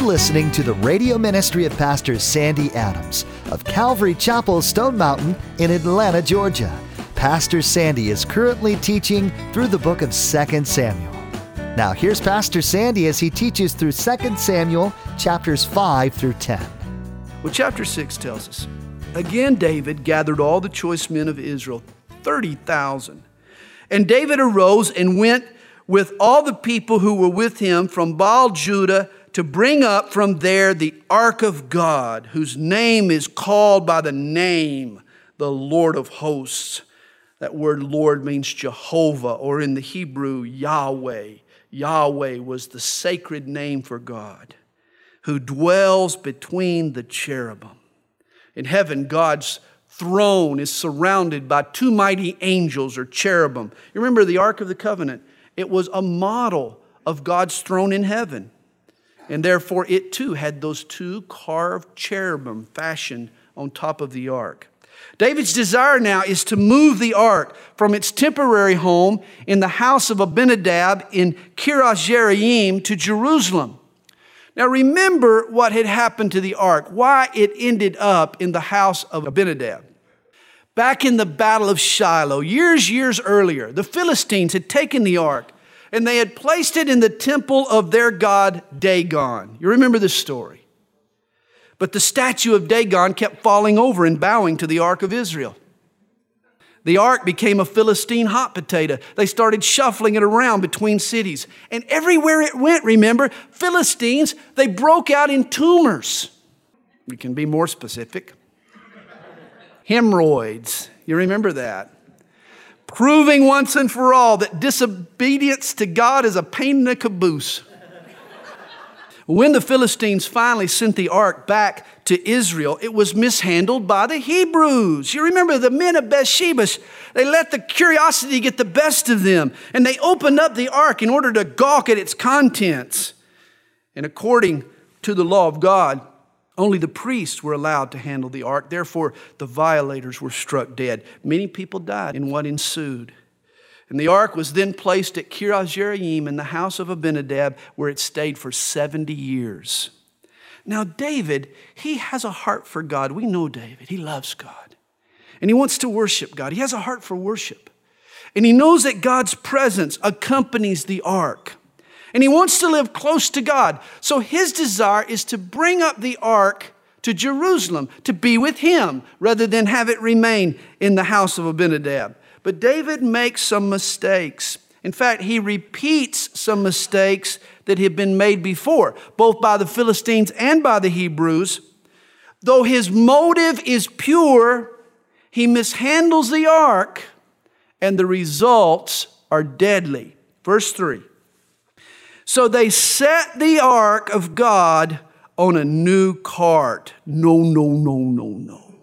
listening to the radio ministry of Pastor Sandy Adams of Calvary Chapel, Stone Mountain in Atlanta, Georgia. Pastor Sandy is currently teaching through the book of 2 Samuel. Now here's Pastor Sandy as he teaches through 2 Samuel chapters 5 through 10. Well, chapter 6 tells us, again David gathered all the choice men of Israel, 30,000. And David arose and went with all the people who were with him from Baal Judah to bring up from there the ark of God, whose name is called by the name, the Lord of hosts. That word Lord means Jehovah, or in the Hebrew, Yahweh. Yahweh was the sacred name for God, who dwells between the cherubim. In heaven, God's throne is surrounded by two mighty angels, or cherubim. You remember the Ark of the Covenant? It was a model of God's throne in heaven. And therefore, it too had those two carved cherubim fashioned on top of the ark. David's desire now is to move the ark from its temporary home in the house of Abinadab in Kiriath Jearim to Jerusalem. Now remember what had happened to the ark, why it ended up in the house of Abinadab. Back in the battle of Shiloh, years earlier, the Philistines had taken the ark and they had placed it in the temple of their god Dagon. You remember this story. But the statue of Dagon kept falling over and bowing to the ark of Israel. The ark became a Philistine hot potato. They started shuffling it around between cities. And everywhere it went, remember, Philistines, they broke out in tumors. We can be more specific. Hemorrhoids. You remember that. Proving once and for all that disobedience to God is a pain in the caboose. When the Philistines finally sent the ark back to Israel, it was mishandled by the Hebrews. You remember the men of Bathsheba, they let the curiosity get the best of them, and they opened up the ark in order to gawk at its contents. And according to the law of God, only the priests were allowed to handle the ark. Therefore, the violators were struck dead. Many people died in what ensued. And the ark was then placed at Kiriath Jearim in the house of Abinadab, where it stayed for 70 years. Now David, he has a heart for God. We know David. He loves God. And he wants to worship God. He has a heart for worship. And he knows that God's presence accompanies the ark. And he wants to live close to God. So his desire is to bring up the ark to Jerusalem, to be with him, rather than have it remain in the house of Abinadab. But David makes some mistakes. In fact, he repeats some mistakes that had been made before, both by the Philistines and by the Hebrews. Though his motive is pure, he mishandles the ark, and the results are deadly. Verse 3. So they set the ark of God on a new cart. No.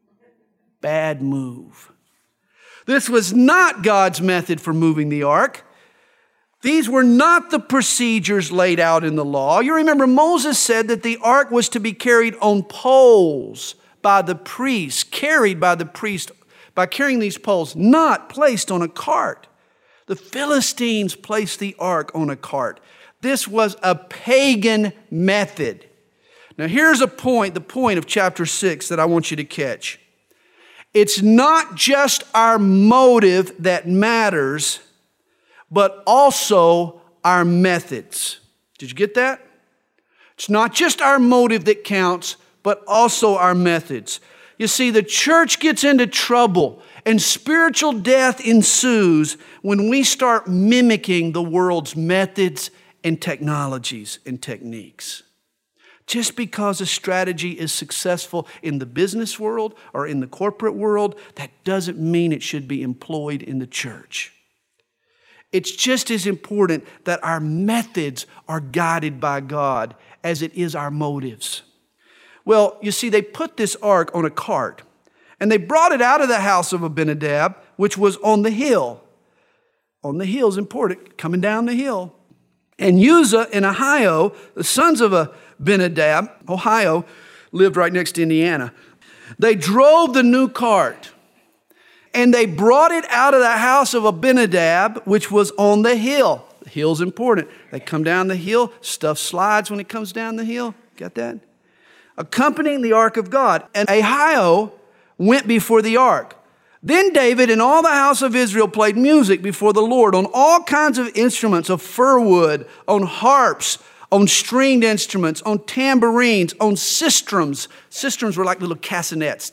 Bad move. This was not God's method for moving the ark. These were not the procedures laid out in the law. You remember Moses said that the ark was to be carried on poles by the priests, carried by the priest by carrying these poles, not placed on a cart. The Philistines placed the ark on a cart. This was a pagan method. Now here's the point of chapter 6 that I want you to catch. It's not just our motive that matters, but also our methods. Did you get that? It's not just our motive that counts, but also our methods. You see, the church gets into trouble and spiritual death ensues when we start mimicking the world's methods and technologies and techniques. Just because a strategy is successful in the business world or in the corporate world, that doesn't mean it should be employed in the church. It's just as important that our methods are guided by God as it is our motives. Well, you see, they put this ark on a cart, and they brought it out of the house of Abinadab, which was on the hill. On the hill is important, coming down the hill. And Uzzah and Ahio, the sons of Abinadab, Ohio, lived right next to Indiana. They drove the new cart, and they brought it out of the house of Abinadab, which was on the hill. The hill's important. They come down the hill. Stuff slides when it comes down the hill. Got that? Accompanying the ark of God. And Ahio went before the ark. Then David and all the house of Israel played music before the Lord on all kinds of instruments of fir wood, on harps, on stringed instruments, on tambourines, on sistrums. Sistrums were like little castanets.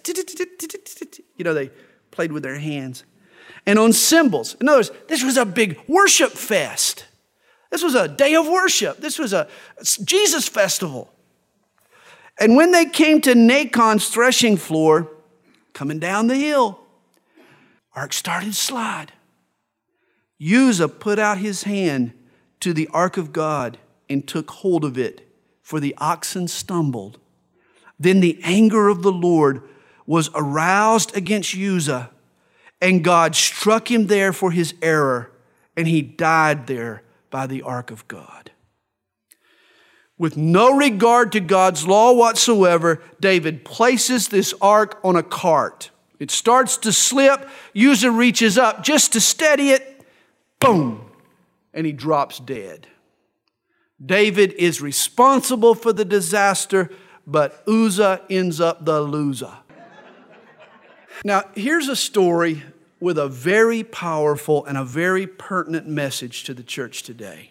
They played with their hands. And on cymbals. In other words, this was a big worship fest. This was a day of worship. This was a Jesus festival. And when they came to Nacon's threshing floor, coming down the hill, ark started to slide. Uzzah put out his hand to the ark of God and took hold of it, for the oxen stumbled. Then the anger of the Lord was aroused against Uzzah, and God struck him there for his error, and he died there by the ark of God. With no regard to God's law whatsoever, David places this ark on a cart. It starts to slip. Uzzah reaches up just to steady it. Boom. And he drops dead. David is responsible for the disaster, but Uzzah ends up the loser. Now, here's a story with a very powerful and a very pertinent message to the church today.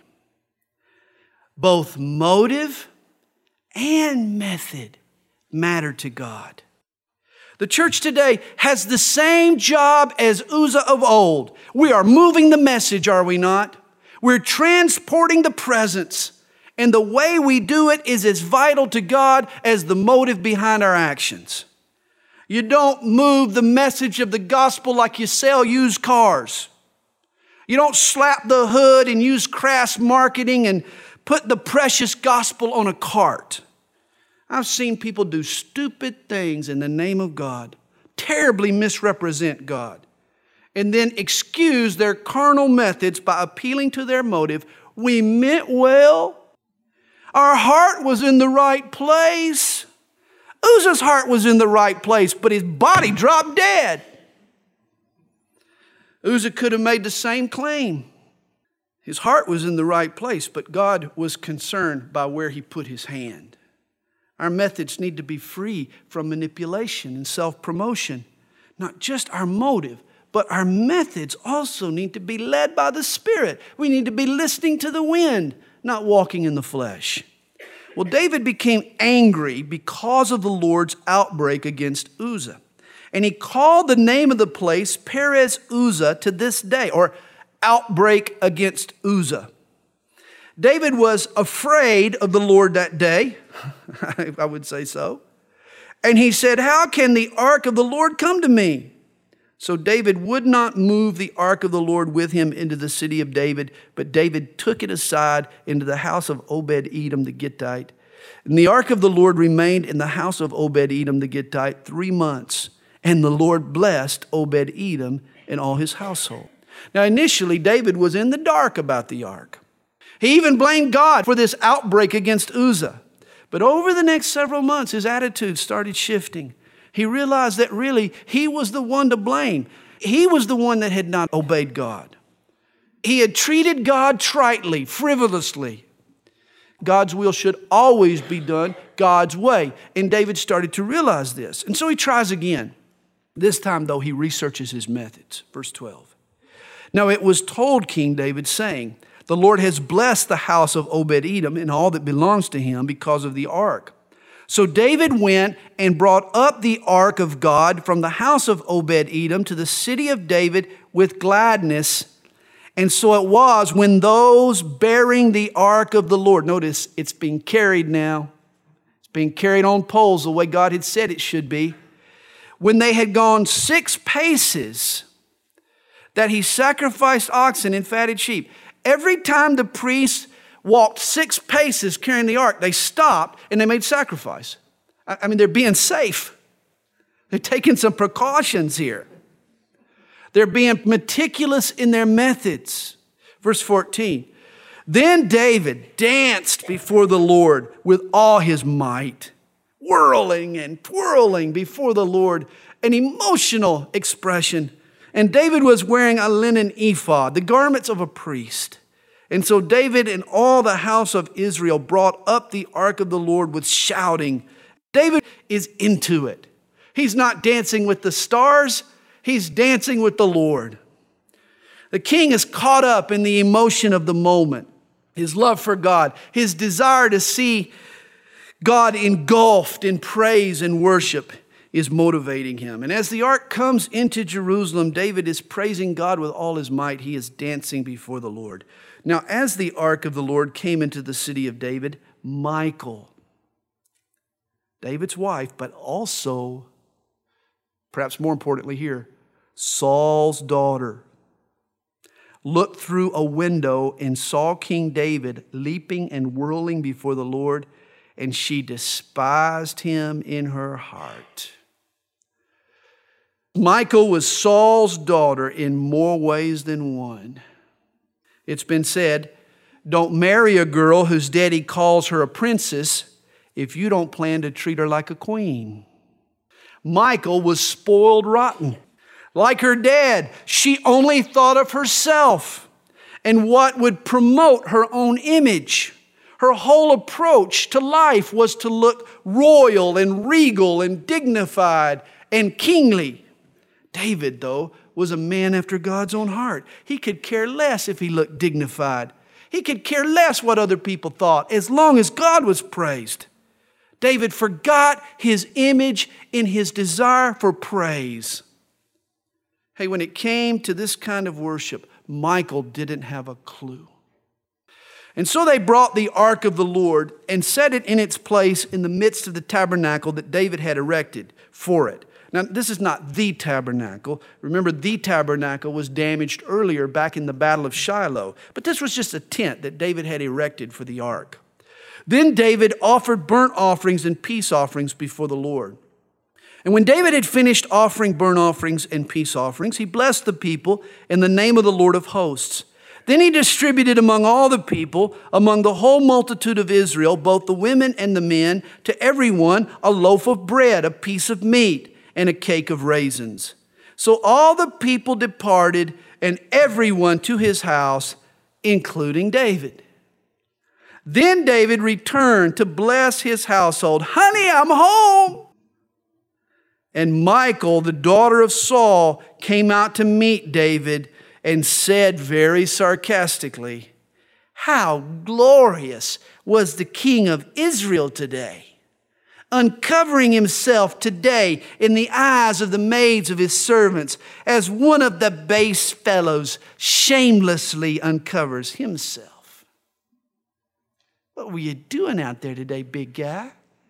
Both motive and method matter to God. The church today has the same job as Uzzah of old. We are moving the message, are we not? We're transporting the presence. And the way we do it is as vital to God as the motive behind our actions. You don't move the message of the gospel like you sell used cars. You don't slap the hood and use crass marketing and put the precious gospel on a cart. I've seen people do stupid things in the name of God, terribly misrepresent God, and then excuse their carnal methods by appealing to their motive. We meant well. Our heart was in the right place. Uzzah's heart was in the right place, but his body dropped dead. Uzzah could have made the same claim. His heart was in the right place, but God was concerned by where he put his hand. Our methods need to be free from manipulation and self-promotion. Not just our motive, but our methods also need to be led by the Spirit. We need to be listening to the wind, not walking in the flesh. Well, David became angry because of the Lord's outbreak against Uzzah. And he called the name of the place Perez Uzzah to this day, or outbreak against Uzzah. David was afraid of the Lord that day. I would say so. And he said, "How can the ark of the Lord come to me?" So David would not move the ark of the Lord with him into the city of David, but David took it aside into the house of Obed-Edom the Gittite. And the ark of the Lord remained in the house of Obed-Edom the Gittite 3 months. And the Lord blessed Obed-Edom and all his household. Now initially, David was in the dark about the ark. He even blamed God for this outbreak against Uzzah. But over the next several months, his attitude started shifting. He realized that really he was the one to blame. He was the one that had not obeyed God. He had treated God tritely, frivolously. God's will should always be done God's way. And David started to realize this. And so he tries again. This time, though, he researches his methods. Verse 12. Now it was told King David, saying, "The Lord has blessed the house of Obed-Edom and all that belongs to him because of the ark." So David went and brought up the ark of God from the house of Obed-Edom to the city of David with gladness. And so it was when those bearing the ark of the Lord, notice it's being carried now. It's being carried on poles the way God had said it should be. When they had gone 6 paces, that he sacrificed oxen and fatted sheep. Every time the priests walked 6 paces carrying the ark, they stopped and they made sacrifice. I mean, they're being safe. They're taking some precautions here. They're being meticulous in their methods. Verse 14. Then David danced before the Lord with all his might, whirling and twirling before the Lord, an emotional expression. And David was wearing a linen ephod, the garments of a priest. And so David and all the house of Israel brought up the ark of the Lord with shouting. David is into it. He's not dancing with the stars. He's dancing with the Lord. The king is caught up in the emotion of the moment. His love for God, his desire to see God engulfed in praise and worship is motivating him. And as the ark comes into Jerusalem, David is praising God with all his might. He is dancing before the Lord. Now, as the ark of the Lord came into the city of David, Michal, David's wife, but also, perhaps more importantly here, Saul's daughter, looked through a window and saw King David leaping and whirling before the Lord, and she despised him in her heart. Michal was Saul's daughter in more ways than one. It's been said, don't marry a girl whose daddy calls her a princess if you don't plan to treat her like a queen. Michal was spoiled rotten. Like her dad, she only thought of herself and what would promote her own image. Her whole approach to life was to look royal and regal and dignified and kingly. David, though, was a man after God's own heart. He could care less if he looked dignified. He could care less what other people thought as long as God was praised. David forgot his image in his desire for praise. Hey, when it came to this kind of worship, Michal didn't have a clue. And so they brought the ark of the Lord and set it in its place in the midst of the tabernacle that David had erected for it. Now, this is not the tabernacle. Remember, the tabernacle was damaged earlier back in the Battle of Shiloh. But this was just a tent that David had erected for the ark. Then David offered burnt offerings and peace offerings before the Lord. And when David had finished offering burnt offerings and peace offerings, he blessed the people in the name of the Lord of hosts. Then he distributed among all the people, among the whole multitude of Israel, both the women and the men, to everyone a loaf of bread, a piece of meat, and a cake of raisins. So all the people departed, and everyone to his house, including David. Then David returned to bless his household. Honey, I'm home. And Michal, the daughter of Saul, came out to meet David and said very sarcastically, how glorious was the king of Israel today, uncovering himself today in the eyes of the maids of his servants, as one of the base fellows shamelessly uncovers himself. What were you doing out there today, big guy?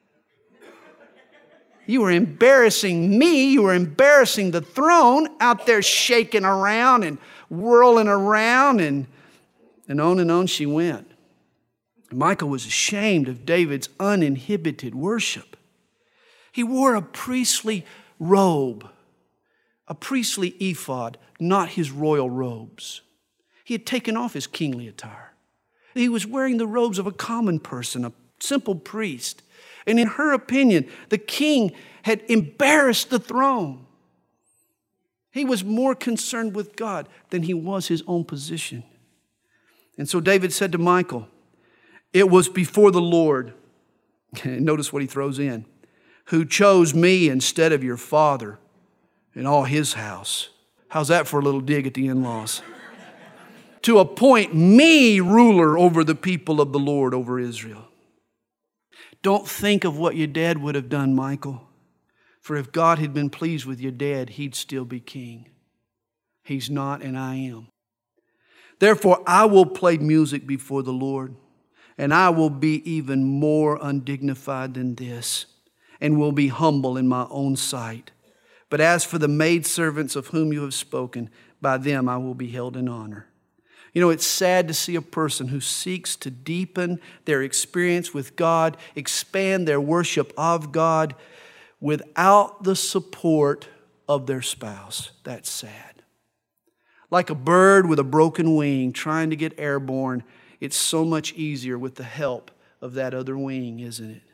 You were embarrassing me. You were embarrassing the throne out there shaking around and whirling around, and on she went. Michal was ashamed of David's uninhibited worship. He wore a priestly robe, a priestly ephod, not his royal robes. He had taken off his kingly attire. He was wearing the robes of a common person, a simple priest. And in her opinion, the king had embarrassed the throne. He was more concerned with God than he was his own position. And so David said to Michal, it was before the Lord, notice what he throws in, who chose me instead of your father and all his house. How's that for a little dig at the in-laws? To appoint me ruler over the people of the Lord, over Israel. Don't think of what your dad would have done, Michal. For if God had been pleased with your dad, he'd still be king. He's not, and I am. Therefore, I will play music before the Lord, and I will be even more undignified than this, and will be humble in my own sight. But as for the maidservants of whom you have spoken, by them I will be held in honor. You know, it's sad to see a person who seeks to deepen their experience with God, expand their worship of God, without the support of their spouse. That's sad. Like a bird with a broken wing trying to get airborne, it's so much easier with the help of that other wing, isn't it?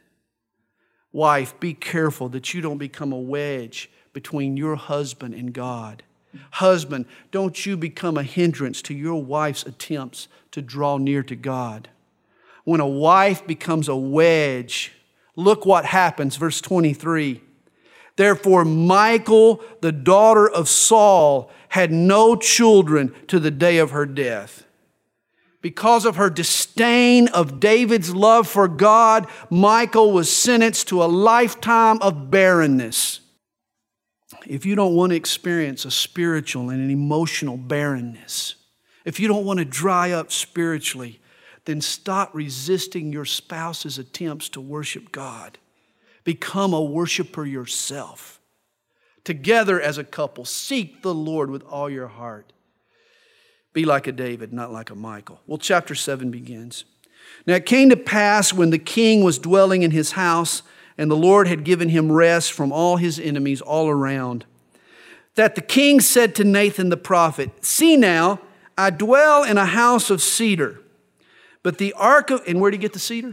Wife, be careful that you don't become a wedge between your husband and God Husband, don't you become a hindrance to your wife's attempts to draw near to God. When a wife becomes a wedge, look what happens, verse 23. Therefore, Michal, the daughter of Saul, had no children to the day of her death. Because of her disdain of David's love for God, Michal was sentenced to a lifetime of barrenness. If you don't want to experience a spiritual and an emotional barrenness, if you don't want to dry up spiritually, then stop resisting your spouse's attempts to worship God. Become a worshiper yourself. Together as a couple, seek the Lord with all your heart. Be like a David, not like a Michal. Well, chapter 7 begins. Now it came to pass when the king was dwelling in his house, and the Lord had given him rest from all his enemies all around, that the king said to Nathan the prophet, see now, I dwell in a house of cedar, but the ark of, and where did he get the cedar?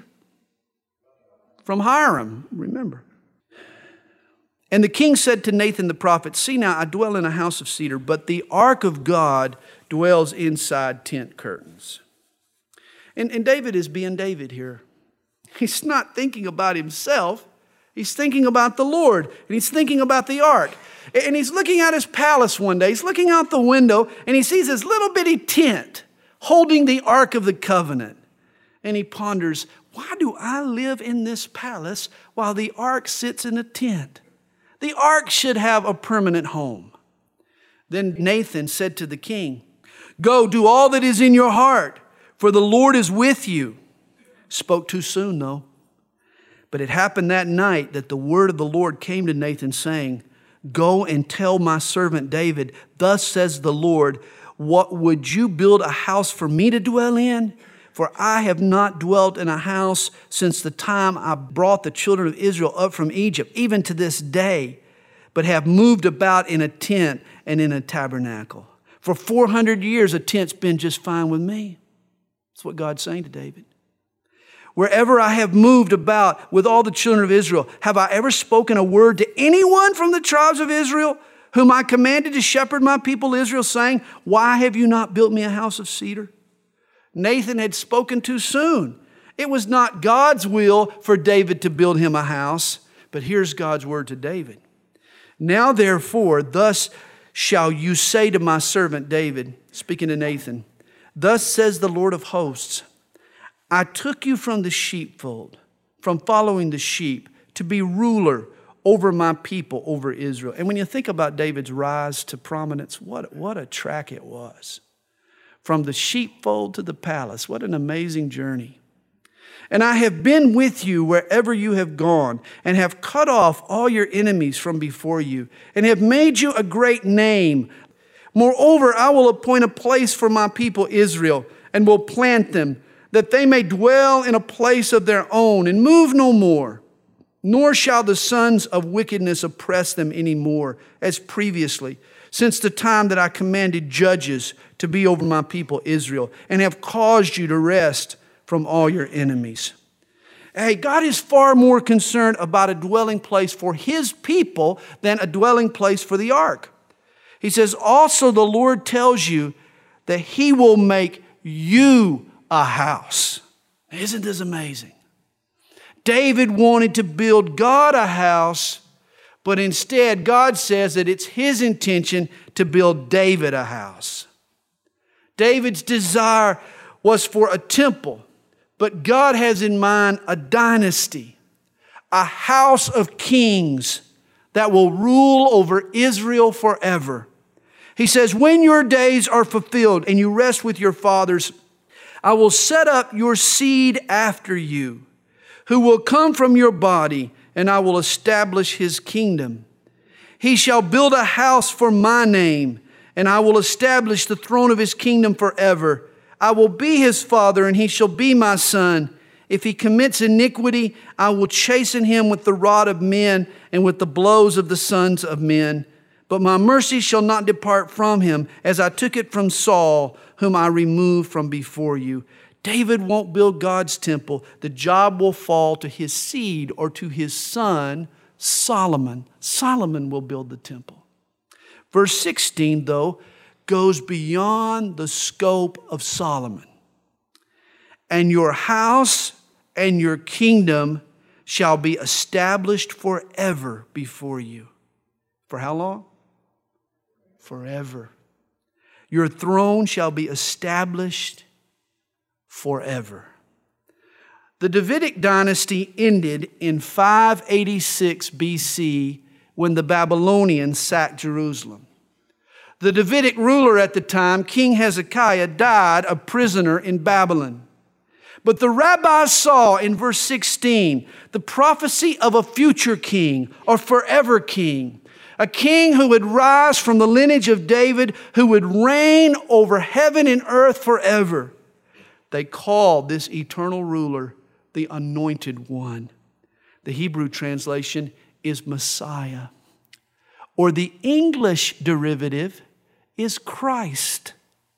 From Hiram, remember. And the king said to Nathan the prophet, see now, I dwell in a house of cedar, but the ark of God dwells inside tent curtains. And David is being David here. He's not thinking about himself. He's thinking about the Lord. And he's thinking about the ark. And he's looking at his palace one day. He's looking out the window and he sees this little bitty tent holding the ark of the covenant. And he ponders, why do I live in this palace while the ark sits in a tent? The ark should have a permanent home. Then Nathan said to the king, go do all that is in your heart, for the Lord is with you. Spoke too soon, though. But it happened that night that the word of the Lord came to Nathan, saying, go and tell my servant David, thus says the Lord, what would you build a house for me to dwell in? For I have not dwelt in a house since the time I brought the children of Israel up from Egypt, even to this day, but have moved about in a tent and in a tabernacle. For 400 years, a tent's been just fine with me. That's what God's saying to David. Wherever I have moved about with all the children of Israel, have I ever spoken a word to anyone from the tribes of Israel, whom I commanded to shepherd my people Israel, saying, why have you not built me a house of cedar? Nathan had spoken too soon. It was not God's will for David to build him a house, but here's God's word to David. Now therefore, thus shall you say to my servant David, speaking to Nathan, thus says the Lord of hosts, I took you from the sheepfold, from following the sheep, to be ruler over my people, over Israel. And when you think about David's rise to prominence, what a track it was. From the sheepfold to the palace. What an amazing journey. And I have been with you wherever you have gone, and have cut off all your enemies from before you, and have made you a great name. Moreover, I will appoint a place for my people Israel, and will plant them, that they may dwell in a place of their own, and move no more. Nor shall the sons of wickedness oppress them any more, as previously, since the time that I commanded judges to be over my people Israel, and have caused you to rest from all your enemies. Hey, God is far more concerned about a dwelling place for his people than a dwelling place for the ark. He says, also the Lord tells you that he will make you a house. Isn't this amazing? David wanted to build God a house, but instead God says that it's his intention to build David a house. David's desire was for a temple, but God has in mind a dynasty, a house of kings that will rule over Israel forever. He says, when your days are fulfilled and you rest with your fathers, I will set up your seed after you, who will come from your body, and I will establish his kingdom. He shall build a house for my name, and I will establish the throne of his kingdom forever. I will be his father, and he shall be my son. If he commits iniquity, I will chasten him with the rod of men and with the blows of the sons of men. But my mercy shall not depart from him, as I took it from Saul, whom I removed from before you. David won't build God's temple. The job will fall to his seed or to his son, Solomon. Solomon will build the temple. Verse 16, though, goes beyond the scope of Solomon. And your house and your kingdom shall be established forever before you. For how long? Forever. Your throne shall be established forever. The Davidic dynasty ended in 586 BC when the Babylonians sacked Jerusalem. The Davidic ruler at the time, King Hezekiah, died a prisoner in Babylon. But the rabbis saw in verse 16 the prophecy of a future king or forever king, a king who would rise from the lineage of David, who would reign over heaven and earth forever. They called this eternal ruler the Anointed One. The Hebrew translation is Messiah, or the English derivative is Christ.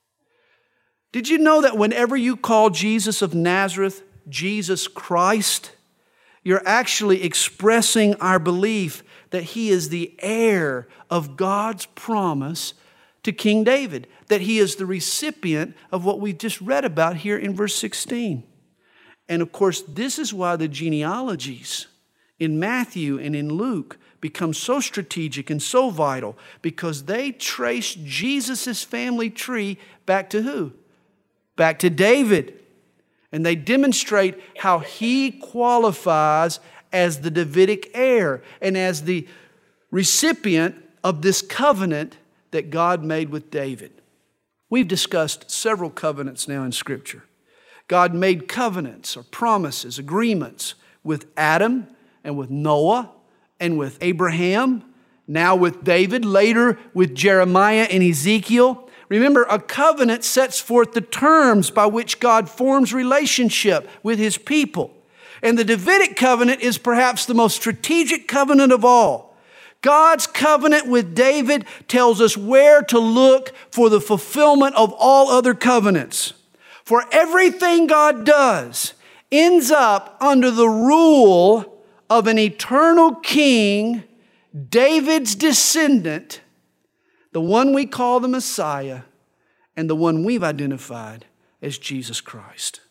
Did you know that whenever you call Jesus of Nazareth Jesus Christ, you're actually expressing our belief that He is the heir of God's promise to King David, that He is the recipient of what we just read about here in verse 16. And of course, this is why the genealogies in Matthew and in Luke become so strategic and so vital, because they trace Jesus' family tree back to who? Back to David. And they demonstrate how he qualifies as the Davidic heir and as the recipient of this covenant that God made with David. We've discussed several covenants now in Scripture. God made covenants or promises, agreements with Adam and with Noah and with Abraham, now with David, later with Jeremiah and Ezekiel. Remember, a covenant sets forth the terms by which God forms relationship with His people. And the Davidic covenant is perhaps the most strategic covenant of all. God's covenant with David tells us where to look for the fulfillment of all other covenants. For everything God does ends up under the rule of an eternal king, David's descendant, the one we call the Messiah, and the one we've identified as Jesus Christ.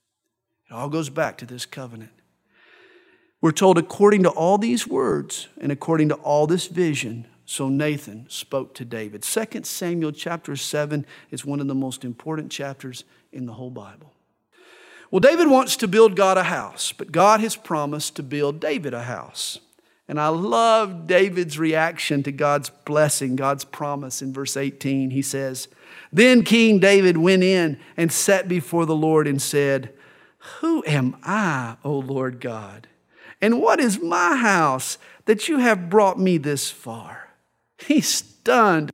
It all goes back to this covenant. We're told according to all these words and according to all this vision, so Nathan spoke to David. 2 Samuel chapter 7 is one of the most important chapters in the whole Bible. Well, David wants to build God a house, but God has promised to build David a house. And I love David's reaction to God's blessing, God's promise in verse 18. He says, "Then King David went in and sat before the Lord and said, 'Who am I, O Lord God? And what is my house that you have brought me this far?'" He's stunned.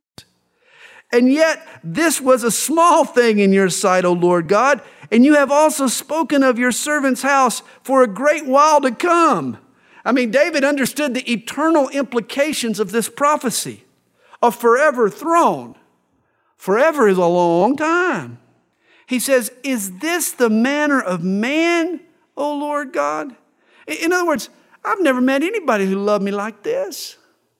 "And yet this was a small thing in your sight, O Lord God, and you have also spoken of your servant's house for a great while to come." I mean, David understood the eternal implications of this prophecy. A forever throne. Forever is a long time. He says, "Is this the manner of man, O Lord God?" In other words, I've never met anybody who loved me like this.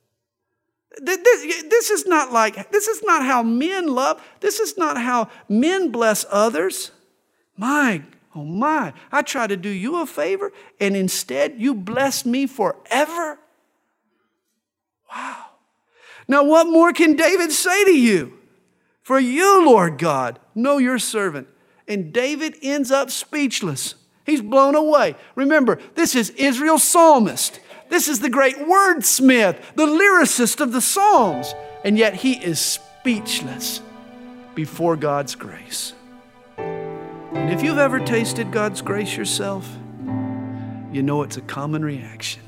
This is not how men love. This is not how men bless others. Oh my, I try to do you a favor and instead you bless me forever? Wow. Now what more can David say to you? "For you, Lord God, know your servant." And David ends up speechless. He's blown away. Remember, this is Israel's psalmist. This is the great wordsmith, the lyricist of the Psalms. And yet he is speechless before God's grace. And if you've ever tasted God's grace yourself, you know it's a common reaction.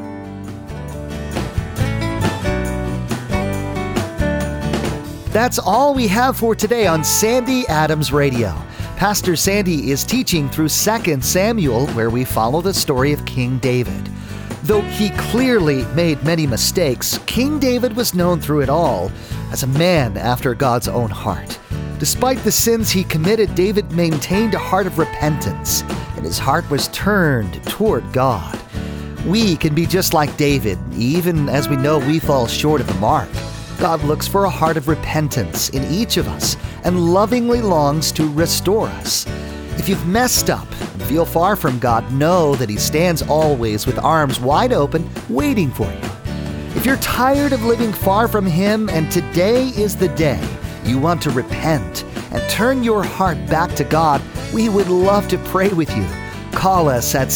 That's all we have for today on Sandy Adams Radio. Pastor Sandy is teaching through 2 Samuel, where we follow the story of King David. Though he clearly made many mistakes, King David was known through it all as a man after God's own heart. Despite the sins he committed, David maintained a heart of repentance, and his heart was turned toward God. We can be just like David, even as we know we fall short of the mark. God looks for a heart of repentance in each of us and lovingly longs to restore us. If you've messed up and feel far from God, know that He stands always with arms wide open, waiting for you. If you're tired of living far from Him and today is the day you want to repent and turn your heart back to God, we would love to pray with you. Call us at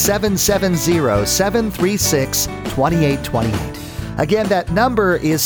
770-736-2828. Again, that number is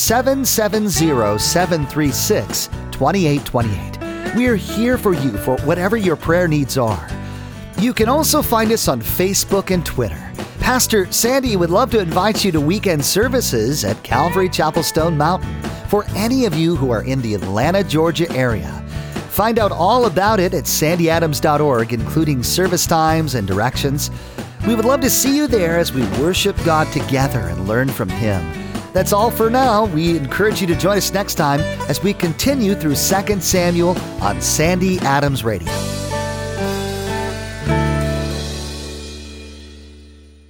770-736-2828. We're here for you for whatever your prayer needs are. You can also find us on Facebook and Twitter. Pastor Sandy would love to invite you to weekend services at Calvary Chapel Stone Mountain for any of you who are in the Atlanta, Georgia area. Find out all about it at sandyadams.org, including service times and directions. We would love to see you there as we worship God together and learn from Him. That's all for now. We encourage you to join us next time as we continue through 2 Samuel on Sandy Adams Radio.